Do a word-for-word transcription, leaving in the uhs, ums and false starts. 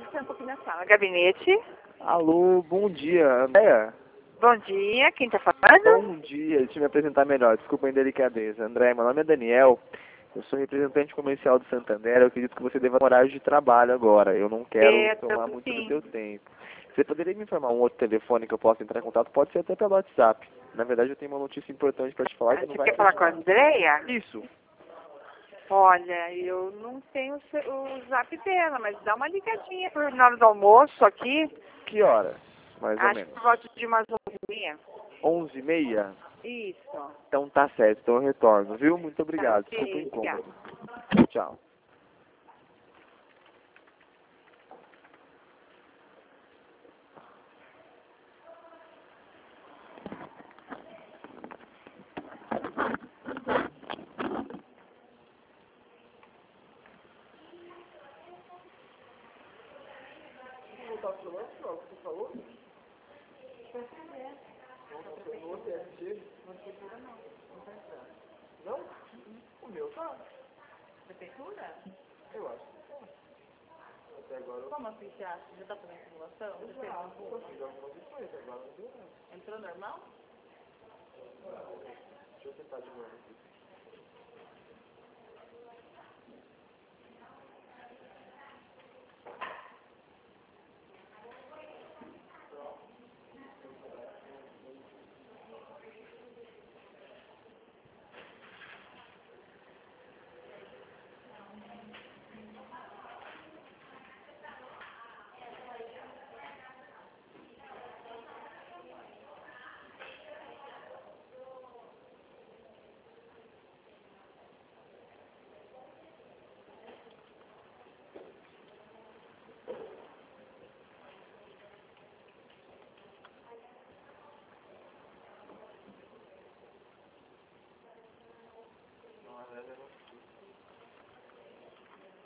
um pouquinho na sala. Gabinete. Alô, bom dia, Andréia. Bom dia, quem tá falando? Bom dia, deixa eu me apresentar melhor, desculpa a indelicadeza. André, meu nome é Daniel, eu sou representante comercial do Santander, eu acredito que você deva ter horário de trabalho agora, eu não quero É, tomar tô- muito sim. do seu tempo. Você poderia me informar um outro telefone que eu possa entrar em contato? Pode ser até pelo WhatsApp. Na verdade, eu tenho uma notícia importante para te falar que Ah, não Você vai quer falar com a acreditar. Andrea? Isso, Olha, eu não tenho o ce- o zap dela, mas dá uma ligadinha por na hora do almoço aqui. que horas, mais ou Acho que menos? por volta de umas onze e meia. onze e meia? Isso. Então tá certo, então eu retorno, viu? Muito obrigado, Tá, desculpa o ok, obrigada. incômodo. Tchau. Prefeitura? Eu acho que tá. Até agora eu Como assim você acha? Já tá fazendo simulação? Já fez uma rua? fiz algumas edições, até agora não deu nada. Entrou normal? Deixa eu tentar de novo aqui.